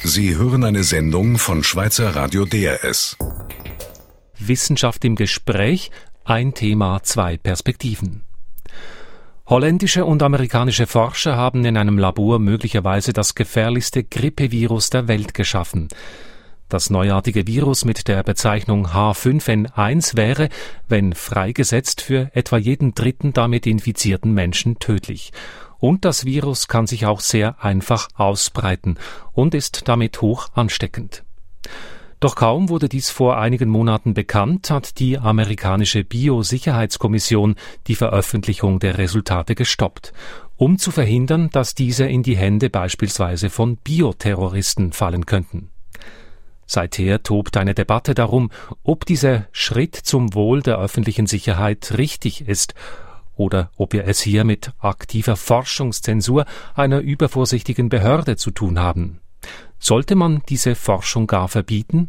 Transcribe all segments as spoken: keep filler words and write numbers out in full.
Sie hören eine Sendung von Schweizer Radio D R S. Wissenschaft im Gespräch, ein Thema, zwei Perspektiven. Holländische und amerikanische Forscher haben in einem Labor möglicherweise das gefährlichste Grippevirus der Welt geschaffen. Das neuartige Virus mit der Bezeichnung H fünf N eins wäre, wenn freigesetzt, für etwa jeden dritten damit infizierten Menschen tödlich. Und das Virus kann sich auch sehr einfach ausbreiten und ist damit hoch ansteckend. Doch kaum wurde dies vor einigen Monaten bekannt, hat die amerikanische Biosicherheitskommission die Veröffentlichung der Resultate gestoppt, um zu verhindern, dass diese in die Hände beispielsweise von Bioterroristen fallen könnten. Seither tobt eine Debatte darum, ob dieser Schritt zum Wohl der öffentlichen Sicherheit richtig ist oder ob wir es hier mit aktiver Forschungszensur einer übervorsichtigen Behörde zu tun haben. Sollte man diese Forschung gar verbieten?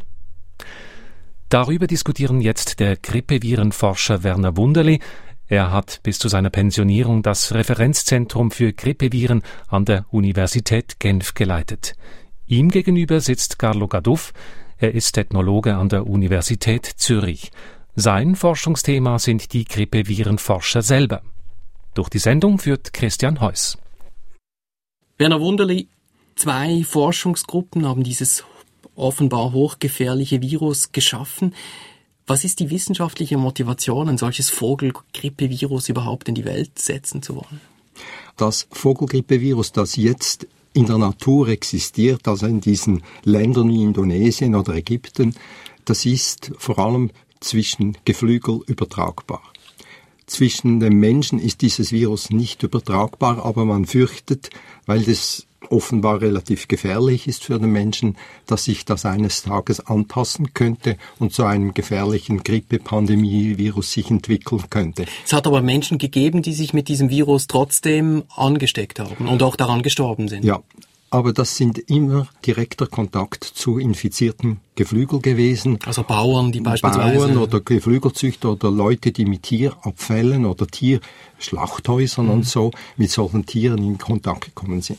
Darüber diskutieren jetzt der Grippevirenforscher Werner Wunderli. Er hat bis zu seiner Pensionierung das Referenzzentrum für Grippeviren an der Universität Genf geleitet. Ihm gegenüber sitzt Carlo Gaduff. Er ist Ethnologe an der Universität Zürich. Sein Forschungsthema sind die Grippevirenforscher selber. Durch die Sendung führt Christian Heuss. Werner Wunderli, zwei Forschungsgruppen haben dieses offenbar hochgefährliche Virus geschaffen. Was ist die wissenschaftliche Motivation, ein solches Vogelgrippevirus überhaupt in die Welt setzen zu wollen? Das Vogelgrippevirus, das jetzt in der Natur existiert, also in diesen Ländern wie Indonesien oder Ägypten, das ist vor allem zwischen Geflügel übertragbar. Zwischen den Menschen ist dieses Virus nicht übertragbar, aber man fürchtet, weil das offenbar relativ gefährlich ist für den Menschen, dass sich das eines Tages anpassen könnte und zu einem gefährlichen Grippe-Pandemie-Virus sich entwickeln könnte. Es hat aber Menschen gegeben, die sich mit diesem Virus trotzdem angesteckt haben und auch daran gestorben sind. Ja, aber das sind immer direkter Kontakt zu infizierten Geflügel gewesen. Also Bauern, die beispielsweise... Bauern oder Geflügelzüchter oder Leute, die mit Tierabfällen oder Tierschlachthäusern mhm. und so mit solchen Tieren in Kontakt gekommen sind.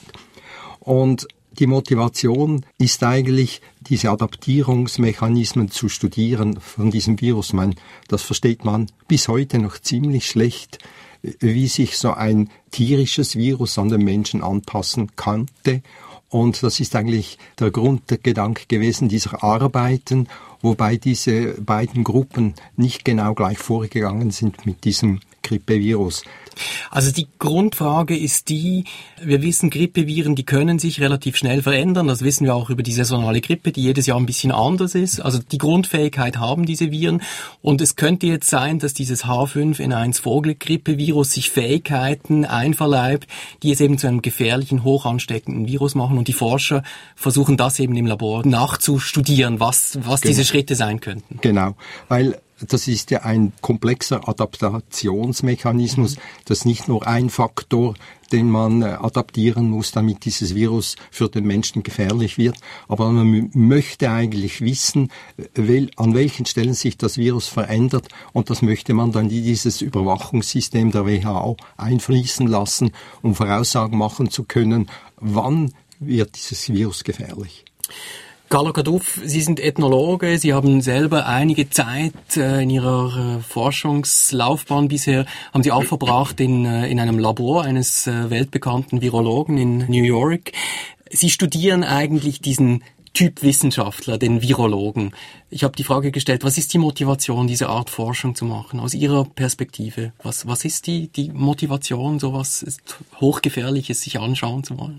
Und die Motivation ist eigentlich, diese Adaptierungsmechanismen zu studieren von diesem Virus. Man, das versteht man bis heute noch ziemlich schlecht, wie sich so ein tierisches Virus an den Menschen anpassen könnte. Und das ist eigentlich der Grundgedanke gewesen dieser Arbeiten, wobei diese beiden Gruppen nicht genau gleich vorgegangen sind mit diesem Grippevirus. Also die Grundfrage ist die, wir wissen, Grippeviren, die können sich relativ schnell verändern. Das wissen wir auch über die saisonale Grippe, die jedes Jahr ein bisschen anders ist. Also die Grundfähigkeit haben diese Viren. Und es könnte jetzt sein, dass dieses H fünf N eins Vogelgrippevirus sich Fähigkeiten einverleibt, die es eben zu einem gefährlichen, hoch ansteckenden Virus machen. Und die Forscher versuchen das eben im Labor nachzustudieren, was, was genau. diese Schritte sein könnten. Genau, weil das ist ja ein komplexer Adaptationsmechanismus. Das ist nicht nur ein Faktor, den man adaptieren muss, damit dieses Virus für den Menschen gefährlich wird. Aber man möchte eigentlich wissen, an welchen Stellen sich das Virus verändert. Und das möchte man dann in dieses Überwachungssystem der W H O einfließen lassen, um Voraussagen machen zu können, wann wird dieses Virus gefährlich. Carlo Gaduff, Sie sind Ethnologe, Sie haben selber einige Zeit äh, in Ihrer äh, Forschungslaufbahn bisher, haben Sie auch verbracht in, äh, in einem Labor eines äh, weltbekannten Virologen in New York. Sie studieren eigentlich diesen Typ Wissenschaftler, den Virologen. Ich habe die Frage gestellt, was ist die Motivation, diese Art Forschung zu machen, aus Ihrer Perspektive? Was, was ist die, die Motivation, sowas Hochgefährliches sich anschauen zu wollen?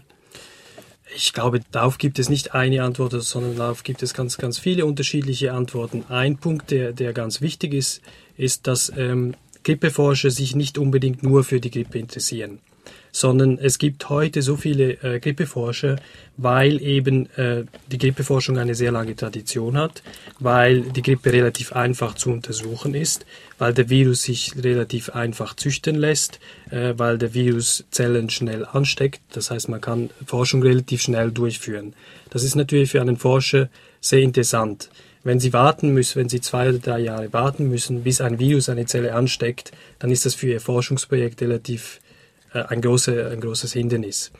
Ich glaube, darauf gibt es nicht eine Antwort, sondern darauf gibt es ganz, ganz viele unterschiedliche Antworten. Ein Punkt, der, der ganz wichtig ist, ist, dass ähm, Grippeforscher sich nicht unbedingt nur für die Grippe interessieren, sondern es gibt heute so viele äh, Grippeforscher, weil eben äh, die Grippeforschung eine sehr lange Tradition hat, weil die Grippe relativ einfach zu untersuchen ist, weil der Virus sich relativ einfach züchten lässt, äh, weil der Virus Zellen schnell ansteckt. Das heißt, man kann Forschung relativ schnell durchführen. Das ist natürlich für einen Forscher sehr interessant. Wenn Sie warten müssen, wenn Sie zwei oder drei Jahre warten müssen, bis ein Virus eine Zelle ansteckt, dann ist das für Ihr Forschungsprojekt relativ äh, ein, große, ein großes Hindernis.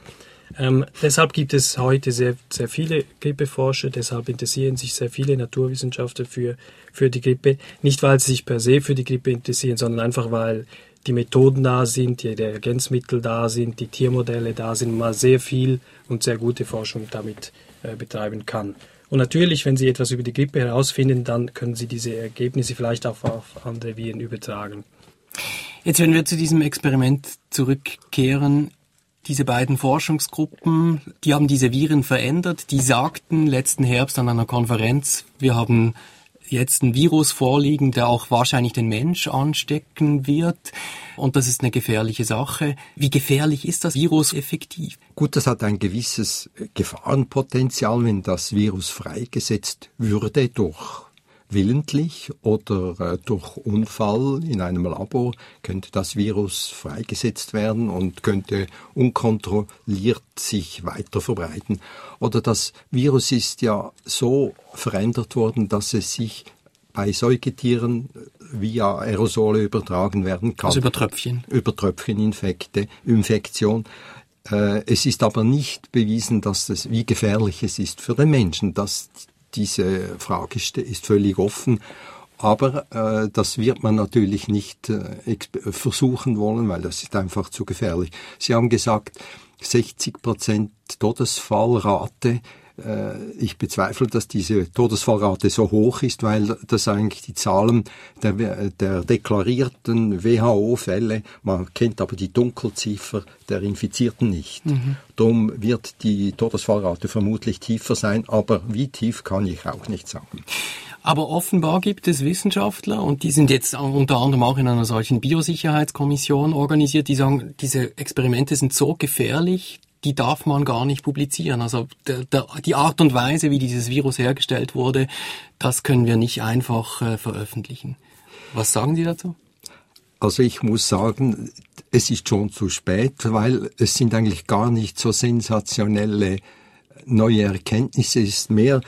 Ähm, deshalb gibt es heute sehr, sehr viele Grippeforscher, deshalb interessieren sich sehr viele Naturwissenschaftler für, für die Grippe. Nicht, weil sie sich per se für die Grippe interessieren, sondern einfach, weil die Methoden da sind, die Reagenzmittel da sind, die Tiermodelle da sind, man sehr viel und sehr gute Forschung damit äh, betreiben kann. Und natürlich, wenn Sie etwas über die Grippe herausfinden, dann können Sie diese Ergebnisse vielleicht auch auf andere Viren übertragen. Jetzt, wenn wir zu diesem Experiment zurückkehren, diese beiden Forschungsgruppen, die haben diese Viren verändert, die sagten letzten Herbst an einer Konferenz, wir haben jetzt ein Virus vorliegen, der auch wahrscheinlich den Mensch anstecken wird. Und das ist eine gefährliche Sache. Wie gefährlich ist das Virus effektiv? Gut, das hat ein gewisses Gefahrenpotenzial, wenn das Virus freigesetzt würde durch willentlich oder äh, durch Unfall in einem Labor, könnte das Virus freigesetzt werden und könnte unkontrolliert sich weiter verbreiten. Oder das Virus ist ja so verändert worden, dass es sich bei Säugetieren via Aerosole übertragen werden kann. Also über Tröpfchen. Über Tröpfcheninfekte, Infektion. Äh, es ist aber nicht bewiesen, dass es, wie gefährlich es ist für den Menschen. Das Diese Frage ist völlig offen, aber äh, das wird man natürlich nicht äh, versuchen wollen, weil das ist einfach zu gefährlich. Sie haben gesagt, sechzig Prozent Todesfallrate. Äh, ich bezweifle, dass diese Todesfallrate so hoch ist, weil das eigentlich die Zahlen der, der deklarierten W H O-Fälle, man kennt aber die Dunkelziffer der Infizierten nicht. Mhm. Darum wird die Todesfallrate vermutlich tiefer sein, aber wie tief kann ich auch nicht sagen. Aber offenbar gibt es Wissenschaftler, und die sind jetzt unter anderem auch in einer solchen Biosicherheitskommission organisiert, die sagen, diese Experimente sind so gefährlich, die darf man gar nicht publizieren. Also der, der, die Art und Weise, wie dieses Virus hergestellt wurde, das können wir nicht einfach äh, veröffentlichen. Was sagen Sie dazu? Also ich muss sagen, es ist schon zu spät, weil es sind eigentlich gar nicht so sensationelle neue Erkenntnisse. Es ist mehr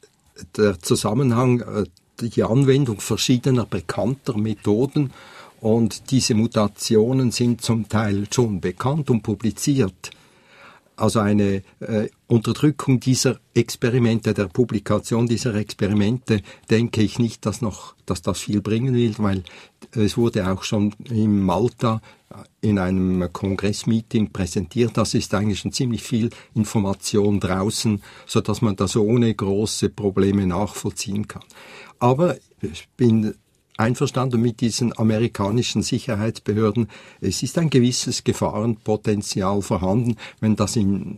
der Zusammenhang, die Anwendung verschiedener bekannter Methoden, und diese Mutationen sind zum Teil schon bekannt und publiziert. Also eine äh, Unterdrückung dieser Experimente, der Publikation dieser Experimente, denke ich nicht, dass noch, dass das viel bringen will, weil es wurde auch schon in Malta in einem Kongressmeeting präsentiert. Das ist eigentlich schon ziemlich viel Information draußen, so dass man das ohne große Probleme nachvollziehen kann. Aber ich bin einverstanden mit diesen amerikanischen Sicherheitsbehörden. Es ist ein gewisses Gefahrenpotenzial vorhanden, wenn das in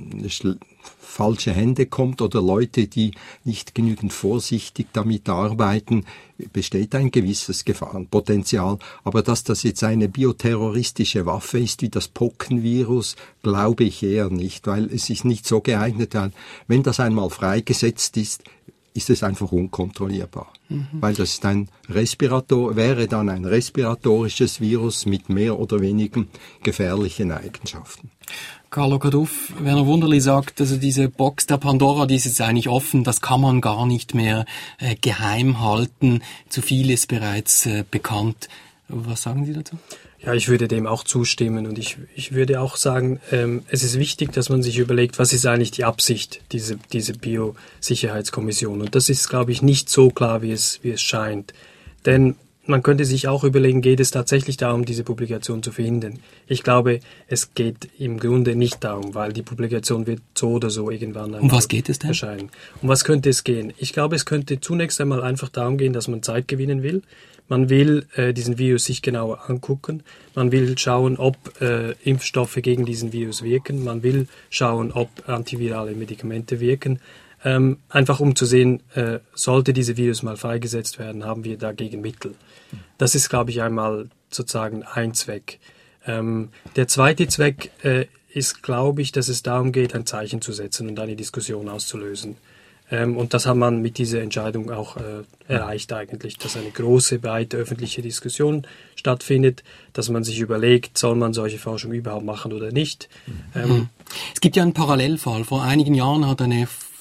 falsche Hände kommt oder Leute, die nicht genügend vorsichtig damit arbeiten, besteht ein gewisses Gefahrenpotenzial. Aber dass das jetzt eine bioterroristische Waffe ist wie das Pockenvirus, glaube ich eher nicht, weil es ist nicht so geeignet, weil wenn das einmal freigesetzt ist, ist es einfach unkontrollierbar. Mhm. Weil das ist ein Respirator, wäre dann ein respiratorisches Virus mit mehr oder weniger gefährlichen Eigenschaften. Carlo Caduff, Werner Wunderli sagt, also diese Box der Pandora, die ist jetzt eigentlich offen, das kann man gar nicht mehr äh, geheim halten. Zu viel ist bereits äh, bekannt. Was sagen Sie dazu? Ja, ich würde dem auch zustimmen, und ich, ich würde auch sagen, ähm, es ist wichtig, dass man sich überlegt, was ist eigentlich die Absicht dieser diese Biosicherheitskommission. Und das ist, glaube ich, nicht so klar, wie es, wie es scheint. Denn man könnte sich auch überlegen, geht es tatsächlich darum, diese Publikation zu verhindern? Ich glaube, es geht im Grunde nicht darum, weil die Publikation wird so oder so irgendwann um was geht es denn? erscheinen. Um was könnte es gehen? Ich glaube, es könnte zunächst einmal einfach darum gehen, dass man Zeit gewinnen will. Man will äh, diesen Virus sich genauer angucken. Man will schauen, ob äh, Impfstoffe gegen diesen Virus wirken. Man will schauen, ob antivirale Medikamente wirken. Ähm, einfach um zu sehen, äh, sollte dieser Virus mal freigesetzt werden, haben wir dagegen Mittel. Das ist, glaube ich, einmal sozusagen ein Zweck. Ähm, der zweite Zweck äh, ist, glaube ich, dass es darum geht, ein Zeichen zu setzen und eine Diskussion auszulösen. Ähm, und das hat man mit dieser Entscheidung auch äh, erreicht eigentlich, dass eine große, breite öffentliche Diskussion stattfindet, dass man sich überlegt, soll man solche Forschung überhaupt machen oder nicht. Ähm, es gibt ja einen Parallelfall. Vor einigen Jahren hat eine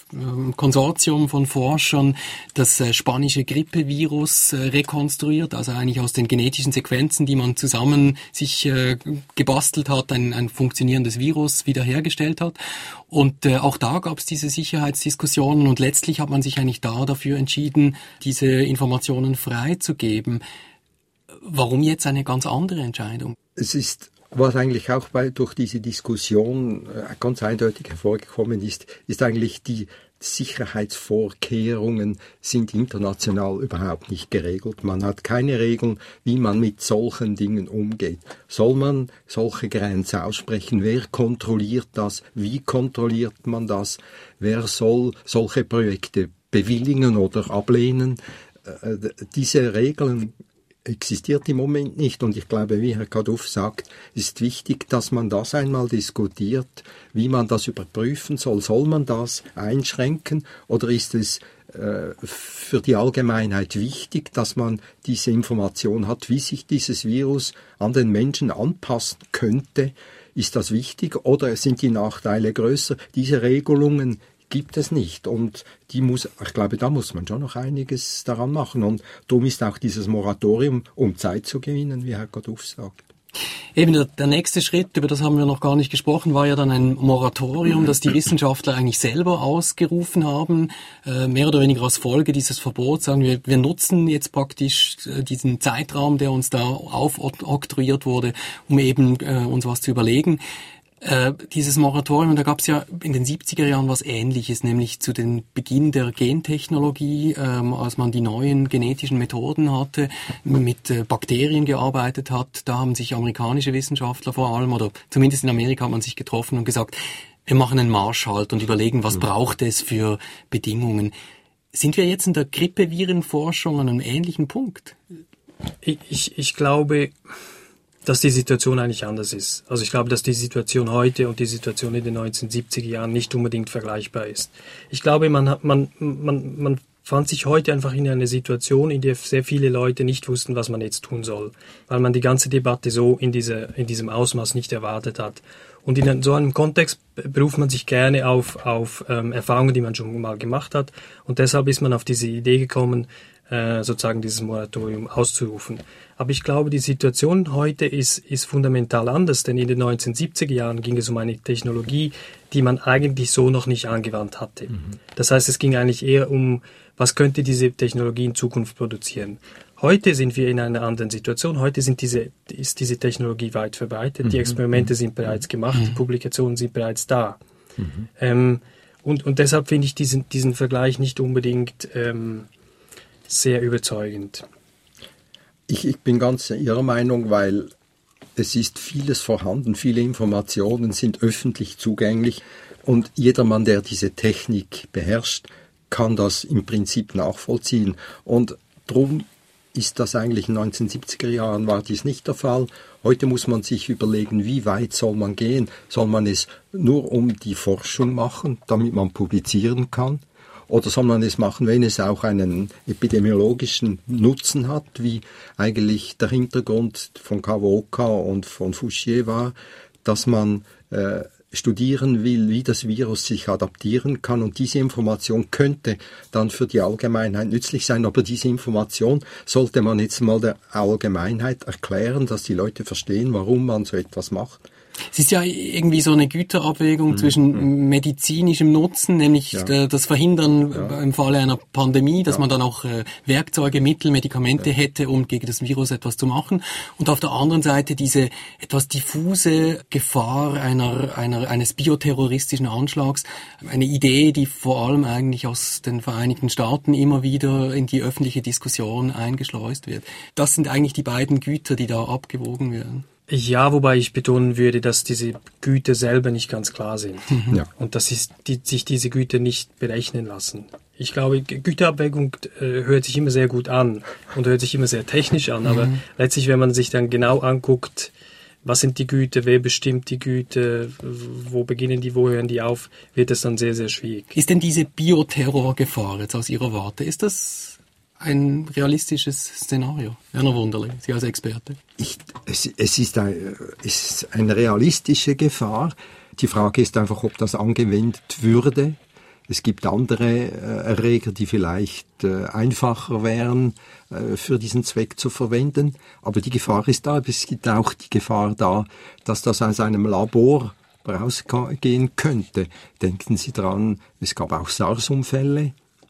Konsortium von Forschern das spanische Grippevirus rekonstruiert, also eigentlich aus den genetischen Sequenzen, die man zusammen sich gebastelt hat, ein, ein funktionierendes Virus wiederhergestellt hat. Und äh, auch da gab es diese Sicherheitsdiskussionen und letztlich hat man sich eigentlich da dafür entschieden, diese Informationen freizugeben. Warum jetzt eine ganz andere Entscheidung? Es ist, was eigentlich auch bei, durch diese Diskussion äh, ganz eindeutig hervorgekommen ist, ist eigentlich die Sicherheitsvorkehrungen sind international überhaupt nicht geregelt. Man hat keine Regeln, wie man mit solchen Dingen umgeht. Soll man solche Grenzen aussprechen? Wer kontrolliert das? Wie kontrolliert man das? Wer soll solche Projekte bewilligen oder ablehnen? Äh, diese Regeln existiert im Moment nicht und ich glaube, wie Herr Kaduff sagt, ist wichtig, dass man das einmal diskutiert, wie man das überprüfen soll. Soll man das einschränken oder ist es äh, für die Allgemeinheit wichtig, dass man diese Information hat, wie sich dieses Virus an den Menschen anpassen könnte? Ist das wichtig oder sind die Nachteile größer? Diese Regelungen gibt es nicht und die muss, ich glaube, da muss man schon noch einiges daran machen und darum ist auch dieses Moratorium, um Zeit zu gewinnen, wie Herr Kaduff sagt. Eben der, der nächste Schritt, über das haben wir noch gar nicht gesprochen, war ja dann ein Moratorium, das die Wissenschaftler eigentlich selber ausgerufen haben, äh, mehr oder weniger als Folge dieses Verbots. Sagen wir, wir nutzen jetzt praktisch äh, diesen Zeitraum, der uns da aufoktroyiert wurde, um eben äh, uns was zu überlegen. Äh, dieses Moratorium, da gab es ja in den siebziger Jahren was Ähnliches, nämlich zu den Beginn der Gentechnologie, ähm, als man die neuen genetischen Methoden hatte, mit äh, Bakterien gearbeitet hat. Da haben sich amerikanische Wissenschaftler vor allem, oder zumindest in Amerika hat man sich getroffen und gesagt, wir machen einen Marschhalt und überlegen, was mhm. braucht es für Bedingungen. Sind wir jetzt in der Grippevirenforschung an einem ähnlichen Punkt? Ich, ich, ich glaube, dass die Situation eigentlich anders ist. Also ich glaube, dass die Situation heute und die Situation in den neunzehnhundertsiebziger Jahren nicht unbedingt vergleichbar ist. Ich glaube, man hat, man, man, man fand sich heute einfach in einer Situation, in der sehr viele Leute nicht wussten, was man jetzt tun soll, weil man die ganze Debatte so in dieser, in diesem Ausmaß nicht erwartet hat. Und in so einem Kontext beruft man sich gerne auf, auf ähm, Erfahrungen, die man schon mal gemacht hat. Und deshalb ist man auf diese Idee gekommen, äh, sozusagen dieses Moratorium auszurufen. Aber ich glaube, die Situation heute ist, ist fundamental anders, denn in den neunzehnhundertsiebziger Jahren ging es um eine Technologie, die man eigentlich so noch nicht angewandt hatte. Mhm. Das heißt, es ging eigentlich eher um, was könnte diese Technologie in Zukunft produzieren. Heute sind wir in einer anderen Situation. Heute sind diese, ist diese Technologie weit verbreitet. Mhm. Die Experimente sind bereits gemacht, mhm. die Publikationen sind bereits da. Mhm. Ähm, und, und deshalb finde ich diesen, diesen Vergleich nicht unbedingt ähm, sehr überzeugend. Ich, ich bin ganz Ihrer Meinung, weil es ist vieles vorhanden, viele Informationen sind öffentlich zugänglich und jedermann, der diese Technik beherrscht, kann das im Prinzip nachvollziehen. Und darum ist das eigentlich in den neunzehnhundertsiebziger Jahren war dies nicht der Fall. Heute muss man sich überlegen, wie weit soll man gehen? Soll man es nur um die Forschung machen, damit man publizieren kann? Oder soll man es machen, wenn es auch einen epidemiologischen Nutzen hat, wie eigentlich der Hintergrund von Kawaoka und von Fouchier war, dass man äh, studieren will, wie das Virus sich adaptieren kann und diese Information könnte dann für die Allgemeinheit nützlich sein, aber diese Information sollte man jetzt mal der Allgemeinheit erklären, dass die Leute verstehen, warum man so etwas macht. Es ist ja irgendwie so eine Güterabwägung mhm. zwischen medizinischem Nutzen, nämlich ja. das Verhindern ja. im Falle einer Pandemie, dass ja. man dann auch äh, Werkzeuge, Mittel, Medikamente ja. hätte, um gegen das Virus etwas zu machen. Und auf der anderen Seite diese etwas diffuse Gefahr einer, einer, eines bioterroristischen Anschlags. Eine Idee, die vor allem eigentlich aus den Vereinigten Staaten immer wieder in die öffentliche Diskussion eingeschleust wird. Das sind eigentlich die beiden Güter, die da abgewogen werden. Ja, wobei ich betonen würde, dass diese Güter selber nicht ganz klar sind ja. und dass sich, die, sich diese Güter nicht berechnen lassen. Ich glaube, Güterabwägung äh, hört sich immer sehr gut an und hört sich immer sehr technisch an, aber mhm. letztlich, wenn man sich dann genau anguckt, was sind die Güter, wer bestimmt die Güter, wo beginnen die, wo hören die auf, wird es dann sehr, sehr schwierig. Ist denn diese Bioterrorgefahr jetzt aus Ihrer Warte, ist das ein realistisches Szenario? Werner Wunderli, Sie als Experte. Ich, es, es, ist ein, es ist eine realistische Gefahr. Die Frage ist einfach, ob das angewendet würde. Es gibt andere äh, Erreger, die vielleicht äh, einfacher wären, äh, für diesen Zweck zu verwenden. Aber die Gefahr ist da. Es gibt auch die Gefahr da, dass das aus einem Labor rausgehen könnte. Denken Sie dran, es gab auch SARS-Unfälle.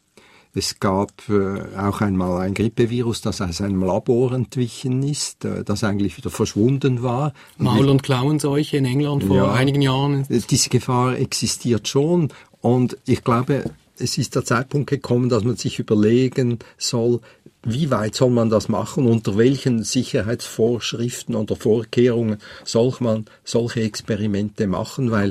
Es gab äh, auch einmal ein Grippevirus, das aus einem Labor entwichen ist, äh, das eigentlich wieder verschwunden war. Maul- und Klauenseuche in England vor ja, einigen Jahren. Diese Gefahr existiert schon und ich glaube, es ist der Zeitpunkt gekommen, dass man sich überlegen soll, wie weit soll man das machen, unter welchen Sicherheitsvorschriften oder Vorkehrungen soll man solche Experimente machen, weil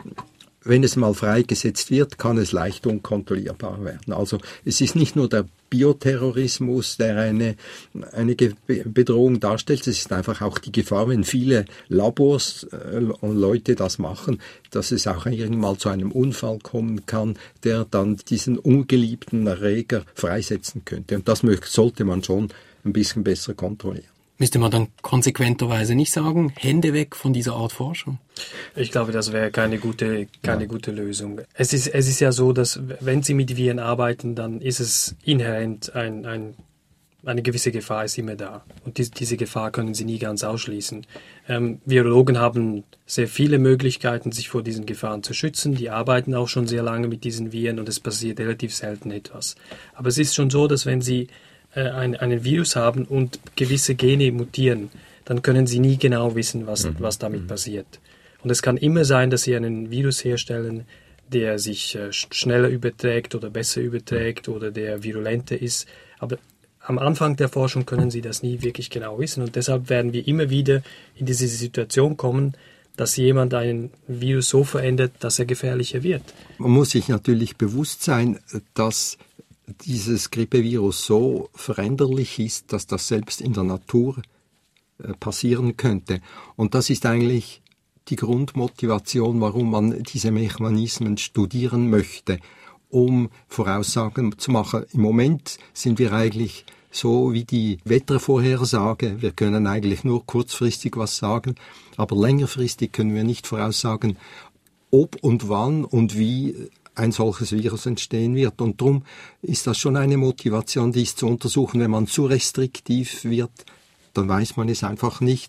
wenn es mal freigesetzt wird, kann es leicht unkontrollierbar werden. Also es ist nicht nur der Bioterrorismus, der eine, eine Bedrohung darstellt, es ist einfach auch die Gefahr, wenn viele Labors äh, und Leute das machen, dass es auch irgendwann mal zu einem Unfall kommen kann, der dann diesen ungeliebten Erreger freisetzen könnte. Und das möchte, sollte man schon ein bisschen besser kontrollieren. Müsste man dann konsequenterweise nicht sagen, Hände weg von dieser Art Forschung? Ich glaube, das wäre keine gute, keine ja. gute Lösung. Es ist, es ist ja so, dass wenn Sie mit Viren arbeiten, dann ist es inhärent ein, ein, eine gewisse Gefahr ist immer da. Und die, diese Gefahr können Sie nie ganz ausschließen. Ähm, Virologen haben sehr viele Möglichkeiten, sich vor diesen Gefahren zu schützen. Die arbeiten auch schon sehr lange mit diesen Viren und es passiert relativ selten etwas. Aber es ist schon so, dass wenn Sie Ein, einen Virus haben und gewisse Gene mutieren, dann können Sie nie genau wissen, was, mhm. was damit mhm. passiert. Und es kann immer sein, dass Sie einen Virus herstellen, der sich äh, schneller überträgt oder besser überträgt oder der virulenter ist. Aber am Anfang der Forschung können Sie das nie wirklich genau wissen. Und deshalb werden wir immer wieder in diese Situation kommen, dass jemand einen Virus so verändert, dass er gefährlicher wird. Man muss sich natürlich bewusst sein, dass dieses Grippevirus so veränderlich ist, dass das selbst in der Natur äh, passieren könnte. Und das ist eigentlich die Grundmotivation, warum man diese Mechanismen studieren möchte, um Voraussagen zu machen. Im Moment sind wir eigentlich so wie die Wettervorhersage. Wir können eigentlich nur kurzfristig was sagen, aber längerfristig können wir nicht voraussagen, ob und wann und wie ein solches Virus entstehen wird. Und darum ist das schon eine Motivation, dies zu untersuchen. Wenn man zu restriktiv wird, dann weiß man es einfach nicht.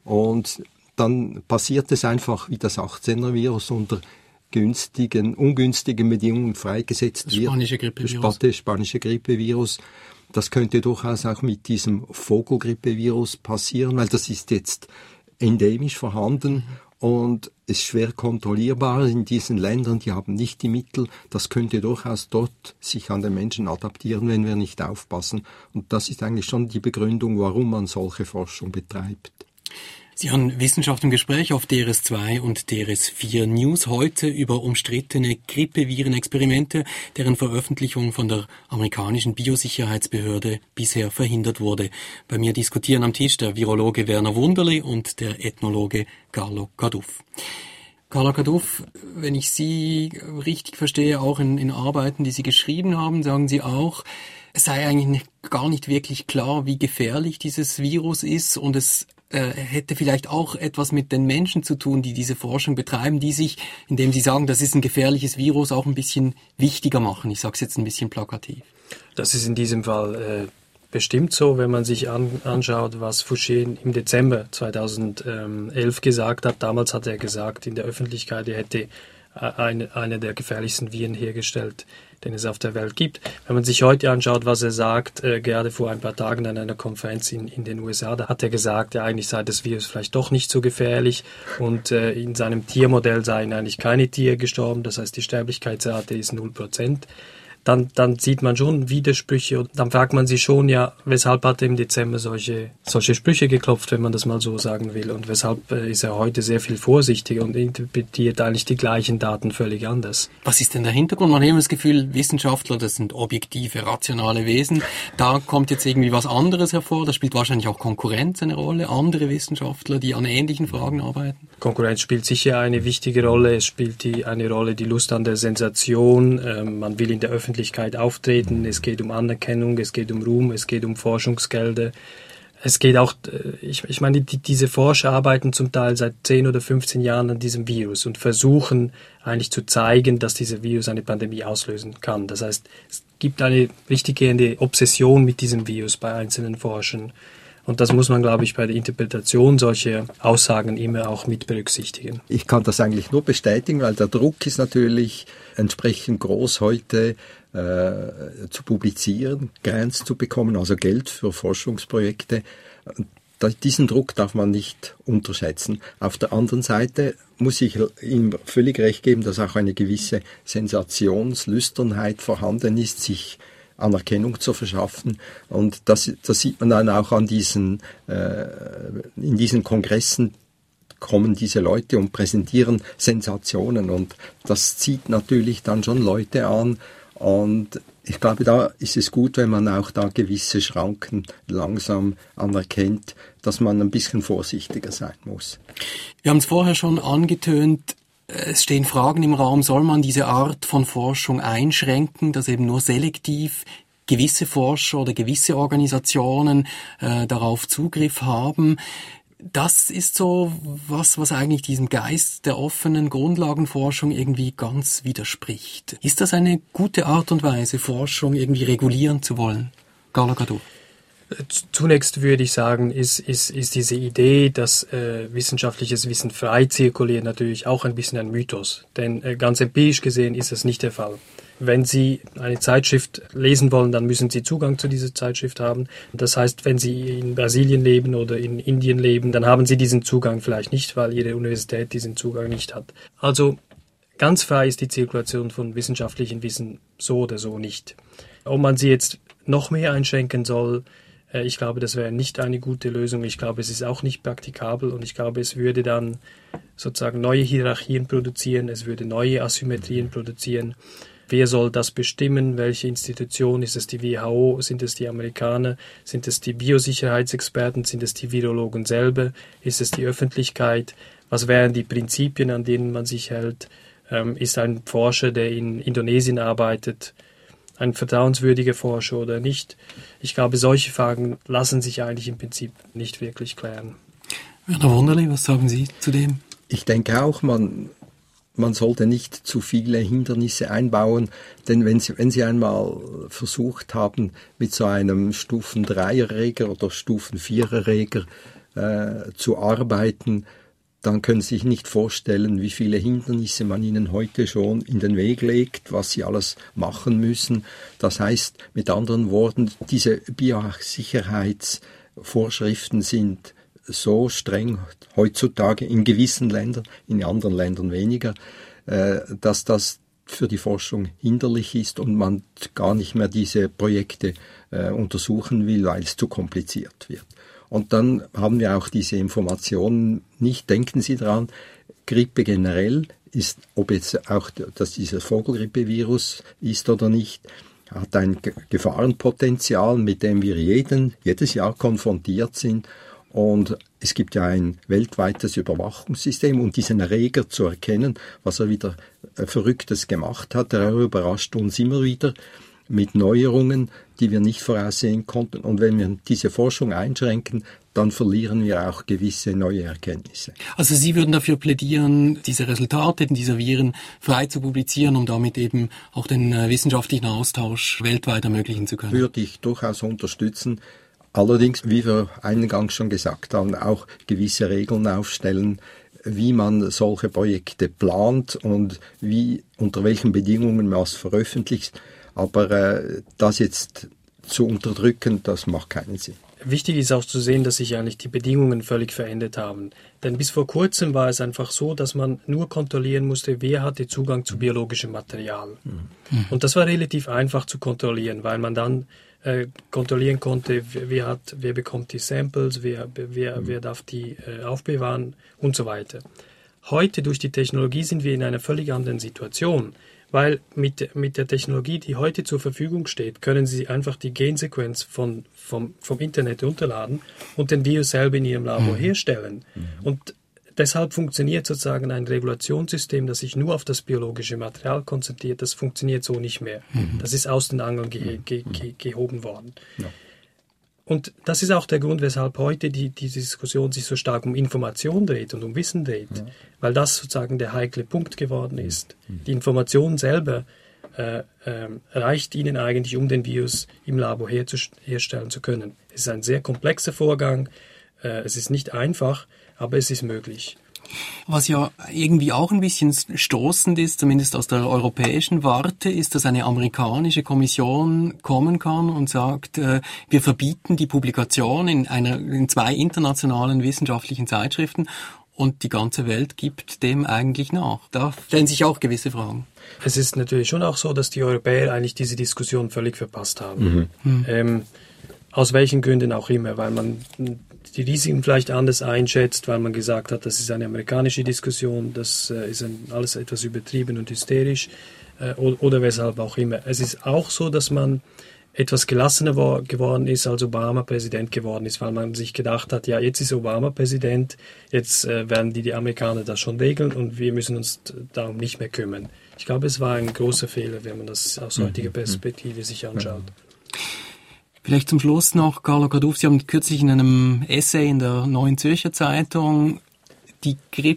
Und dann passiert es einfach, wie das achtzehner-Virus unter günstigen, ungünstigen Bedingungen freigesetzt das spanische wird. Grippevirus. Das spanische Grippevirus. Das könnte durchaus auch mit diesem Vogelgrippevirus passieren, weil das ist jetzt endemisch vorhanden. Mhm. Und ist schwer kontrollierbar in diesen Ländern, die haben nicht die Mittel. Das könnte durchaus dort sich an den Menschen adaptieren, wenn wir nicht aufpassen. Und das ist eigentlich schon die Begründung, warum man solche Forschung betreibt. Sie haben Wissenschaft im Gespräch auf D R S zwei und D R S vier News heute über umstrittene Grippevirenexperimente, deren Veröffentlichung von der amerikanischen Biosicherheitsbehörde bisher verhindert wurde. Bei mir diskutieren am Tisch der Virologe Werner Wunderli und der Ethnologe Carlo Caduff. Carlo Caduff, wenn ich Sie richtig verstehe, auch in, in Arbeiten, die Sie geschrieben haben, sagen Sie auch, es sei eigentlich nicht, gar nicht wirklich klar, wie gefährlich dieses Virus ist und es hätte vielleicht auch etwas mit den Menschen zu tun, die diese Forschung betreiben, die sich, indem sie sagen, das ist ein gefährliches Virus, auch ein bisschen wichtiger machen. Ich sage es jetzt ein bisschen plakativ. Das ist in diesem Fall äh, bestimmt so, wenn man sich an, anschaut, was Fouché im Dezember zweitausendelf gesagt hat. Damals hat er gesagt in der Öffentlichkeit, er hätte eine, eine der gefährlichsten Viren hergestellt, den es auf der Welt gibt. Wenn man sich heute anschaut, was er sagt, äh, gerade vor ein paar Tagen an einer Konferenz in, in den U S A, da hat er gesagt, ja, eigentlich sei das Virus vielleicht doch nicht so gefährlich und äh, in seinem Tiermodell seien eigentlich keine Tiere gestorben, das heißt, die Sterblichkeitsrate ist null Prozent. Dann, dann sieht man schon Widersprüche und dann fragt man sich schon, ja, weshalb hat er im Dezember solche, solche Sprüche geklopft, wenn man das mal so sagen will, und weshalb äh, ist er heute sehr viel vorsichtiger und interpretiert eigentlich die gleichen Daten völlig anders. Was ist denn der Hintergrund? Man hat immer das Gefühl, Wissenschaftler, das sind objektive, rationale Wesen, da kommt jetzt irgendwie was anderes hervor, da spielt wahrscheinlich auch Konkurrenz eine Rolle, andere Wissenschaftler, die an ähnlichen Fragen arbeiten? Konkurrenz spielt sicher eine wichtige Rolle, es spielt die, eine Rolle die Lust an der Sensation, ähm, man will in der Öffentlichkeit auftreten, es geht um Anerkennung, es geht um Ruhm, es geht um Forschungsgelder. es geht auch, ich, ich meine, die, diese Forscher arbeiten zum Teil seit zehn oder fünfzehn Jahren an diesem Virus und versuchen eigentlich zu zeigen, dass dieser Virus eine Pandemie auslösen kann. Das heißt, es gibt eine richtiggehende Obsession mit diesem Virus bei einzelnen Forschern. Und das muss man, glaube ich, bei der Interpretation solcher Aussagen immer auch mit berücksichtigen. Ich kann das eigentlich nur bestätigen, weil der Druck ist natürlich entsprechend groß heute äh, zu publizieren, Grants zu bekommen, also Geld für Forschungsprojekte. Diesen Druck darf man nicht unterschätzen. Auf der anderen Seite muss ich ihm völlig recht geben, dass auch eine gewisse Sensationslüsternheit vorhanden ist, sich Anerkennung zu verschaffen. Und das, das sieht man dann auch an diesen, äh, in diesen Kongressen kommen diese Leute und präsentieren Sensationen. Und das zieht natürlich dann schon Leute an. Und ich glaube, da ist es gut, wenn man auch da gewisse Schranken langsam anerkennt, dass man ein bisschen vorsichtiger sein muss. Wir haben es vorher schon angetönt, es stehen Fragen im Raum, soll man diese Art von Forschung einschränken, dass eben nur selektiv gewisse Forscher oder gewisse Organisationen äh, darauf Zugriff haben? Das ist so was, was eigentlich diesem Geist der offenen Grundlagenforschung irgendwie ganz widerspricht. Ist das eine gute Art und Weise, Forschung irgendwie regulieren zu wollen? Carlo Gadou. Zunächst würde ich sagen, ist, ist, ist diese Idee, dass äh, wissenschaftliches Wissen frei zirkuliert, natürlich auch ein bisschen ein Mythos. Denn äh, ganz empirisch gesehen ist das nicht der Fall. Wenn Sie eine Zeitschrift lesen wollen, dann müssen Sie Zugang zu dieser Zeitschrift haben. Das heißt, wenn Sie in Brasilien leben oder in Indien leben, dann haben Sie diesen Zugang vielleicht nicht, weil Ihre Universität diesen Zugang nicht hat. Also ganz frei ist die Zirkulation von wissenschaftlichem Wissen so oder so nicht. Ob man sie jetzt noch mehr einschränken soll, ich glaube, das wäre nicht eine gute Lösung. Ich glaube, es ist auch nicht praktikabel und ich glaube, es würde dann sozusagen neue Hierarchien produzieren, es würde neue Asymmetrien produzieren. Wer soll das bestimmen? Welche Institution? Ist es die W H O? Sind es die Amerikaner? Sind es die Biosicherheitsexperten? Sind es die Virologen selber? Ist es die Öffentlichkeit? Was wären die Prinzipien, an denen man sich hält? Ähm, ist ein Forscher, der in Indonesien arbeitet, ein vertrauenswürdiger Forscher oder nicht? Ich glaube, solche Fragen lassen sich eigentlich im Prinzip nicht wirklich klären. Werner Wunderli, was sagen Sie zu dem? Ich denke auch, man, man sollte nicht zu viele Hindernisse einbauen, denn wenn Sie, wenn Sie einmal versucht haben, mit so einem Stufen drei Erreger oder Stufen vier Erreger äh, zu arbeiten, dann können Sie sich nicht vorstellen, wie viele Hindernisse man Ihnen heute schon in den Weg legt, was Sie alles machen müssen. Das heißt, mit anderen Worten, diese Biosicherheitsvorschriften sind so streng heutzutage in gewissen Ländern, in anderen Ländern weniger, dass das für die Forschung hinderlich ist und man gar nicht mehr diese Projekte untersuchen will, weil es zu kompliziert wird. Und dann haben wir auch diese Informationen nicht. Denken Sie dran, Grippe generell ist, ob jetzt auch dass dieses Vogelgrippevirus ist oder nicht, hat ein Gefahrenpotenzial, mit dem wir jeden, jedes Jahr konfrontiert sind. Und es gibt ja ein weltweites Überwachungssystem, um diesen Erreger zu erkennen, was er wieder Verrücktes gemacht hat. Er überrascht uns immer wieder mit Neuerungen, die wir nicht voraussehen konnten. Und wenn wir diese Forschung einschränken, dann verlieren wir auch gewisse neue Erkenntnisse. Also Sie würden dafür plädieren, diese Resultate dieser Viren frei zu publizieren, um damit eben auch den äh, wissenschaftlichen Austausch weltweit ermöglichen zu können? Würde ich durchaus unterstützen. Allerdings, wie wir eingangs schon gesagt haben, auch gewisse Regeln aufstellen, wie man solche Projekte plant und wie, unter welchen Bedingungen man es veröffentlicht. Aber äh, das jetzt zu unterdrücken, das macht keinen Sinn. Wichtig ist auch zu sehen, dass sich eigentlich die Bedingungen völlig verändert haben. Denn bis vor kurzem war es einfach so, dass man nur kontrollieren musste, wer hatte Zugang zu biologischem Material. Mhm. Und das war relativ einfach zu kontrollieren, weil man dann äh, kontrollieren konnte, wer hat, wer bekommt die Samples, wer, wer, mhm. wer darf die äh, aufbewahren und so weiter. Heute durch die Technologie sind wir in einer völlig anderen Situation. Weil mit, mit der Technologie, die heute zur Verfügung steht, können Sie einfach die Gensequenz von, vom, vom Internet runterladen und den Virus selber in Ihrem Labor mhm. herstellen. Mhm. Und deshalb funktioniert sozusagen ein Regulationssystem, das sich nur auf das biologische Material konzentriert. Das funktioniert so nicht mehr. Mhm. Das ist aus den Angeln ge, ge, ge, gehoben worden. Ja. Und das ist auch der Grund, weshalb heute die, die Diskussion sich so stark um Information dreht und um Wissen dreht, ja. weil das sozusagen der heikle Punkt geworden ist. Die Information selber äh, äh, reicht ihnen eigentlich, um den Virus im Labor herstellen zu können. Es ist ein sehr komplexer Vorgang, äh, es ist nicht einfach, aber es ist möglich. Was ja irgendwie auch ein bisschen stoßend ist, zumindest aus der europäischen Warte, ist, dass eine amerikanische Kommission kommen kann und sagt, äh, wir verbieten die Publikation in einer, in zwei internationalen wissenschaftlichen Zeitschriften und die ganze Welt gibt dem eigentlich nach. Da stellen sich auch gewisse Fragen. Es ist natürlich schon auch so, dass die Europäer eigentlich diese Diskussion völlig verpasst haben. Mhm. Ähm, aus welchen Gründen auch immer, weil man die Risiken vielleicht anders einschätzt, weil man gesagt hat, das ist eine amerikanische Diskussion, das äh, ist ein, alles etwas übertrieben und hysterisch äh, oder, oder weshalb auch immer. Es ist auch so, dass man etwas gelassener war, geworden ist, als Obama Präsident geworden ist, weil man sich gedacht hat, ja, jetzt ist Obama Präsident, jetzt äh, werden die, die Amerikaner das schon regeln und wir müssen uns darum nicht mehr kümmern. Ich glaube, es war ein großer Fehler, wenn man das aus heutiger Perspektive sich anschaut. Vielleicht zum Schluss noch, Carlo Caduff, Sie haben kürzlich in einem Essay in der Neuen Zürcher Zeitung die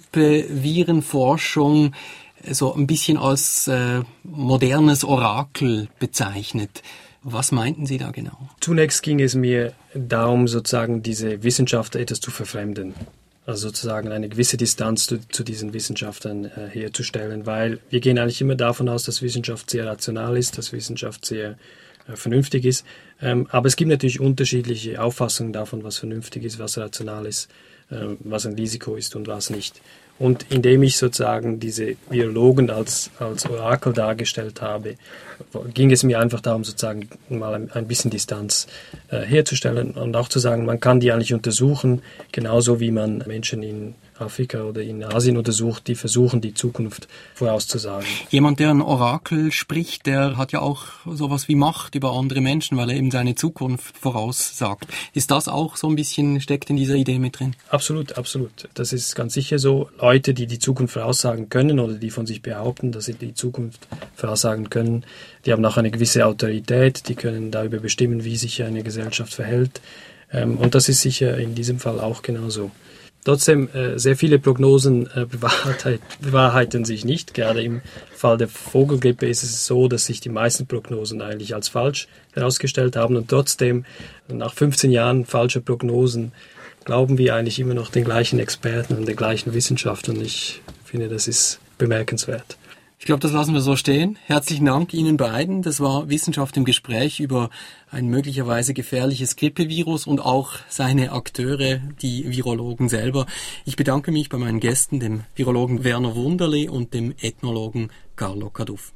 Grippe-Virenforschung so ein bisschen als äh, modernes Orakel bezeichnet. Was meinten Sie da genau? Zunächst ging es mir darum, sozusagen diese Wissenschaftler etwas zu verfremden. Also sozusagen eine gewisse Distanz zu, zu diesen Wissenschaftlern äh, herzustellen, weil wir gehen eigentlich immer davon aus, dass Wissenschaft sehr rational ist, dass Wissenschaft sehr vernünftig ist. Ähm, aber es gibt natürlich unterschiedliche Auffassungen davon, was vernünftig ist, was rational ist, ähm, was ein Risiko ist und was nicht. Und indem ich sozusagen diese Virologen als, als Orakel dargestellt habe, ging es mir einfach darum, sozusagen mal ein, ein bisschen Distanz äh, herzustellen und auch zu sagen, man kann die eigentlich untersuchen, genauso wie man Menschen in Afrika oder in Asien untersucht, die versuchen, die Zukunft vorauszusagen. Jemand, der ein Orakel spricht, der hat ja auch sowas wie Macht über andere Menschen, weil er eben seine Zukunft voraussagt. Ist das auch so ein bisschen, steckt in dieser Idee mit drin? Absolut, absolut. Das ist ganz sicher so. Leute, die die Zukunft voraussagen können oder die von sich behaupten, dass sie die Zukunft voraussagen können, die haben auch eine gewisse Autorität, die können darüber bestimmen, wie sich eine Gesellschaft verhält. Und das ist sicher in diesem Fall auch genauso. Trotzdem, äh, sehr viele Prognosen äh, bewahrheit, bewahrheiten sich nicht. Gerade im Fall der Vogelgrippe ist es so, dass sich die meisten Prognosen eigentlich als falsch herausgestellt haben. Und trotzdem, nach fünfzehn Jahren falscher Prognosen, glauben wir eigentlich immer noch den gleichen Experten und den gleichen Wissenschaftlern. Ich finde, das ist bemerkenswert. Ich glaube, das lassen wir so stehen. Herzlichen Dank Ihnen beiden. Das war Wissenschaft im Gespräch über ein möglicherweise gefährliches Grippevirus und auch seine Akteure, die Virologen selber. Ich bedanke mich bei meinen Gästen, dem Virologen Werner Wunderli und dem Ethnologen Carlo Caduff.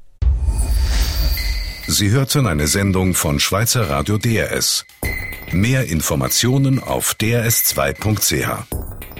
Sie hörten eine Sendung von Schweizer Radio D R S. Mehr Informationen auf d r s zwei punkt c h.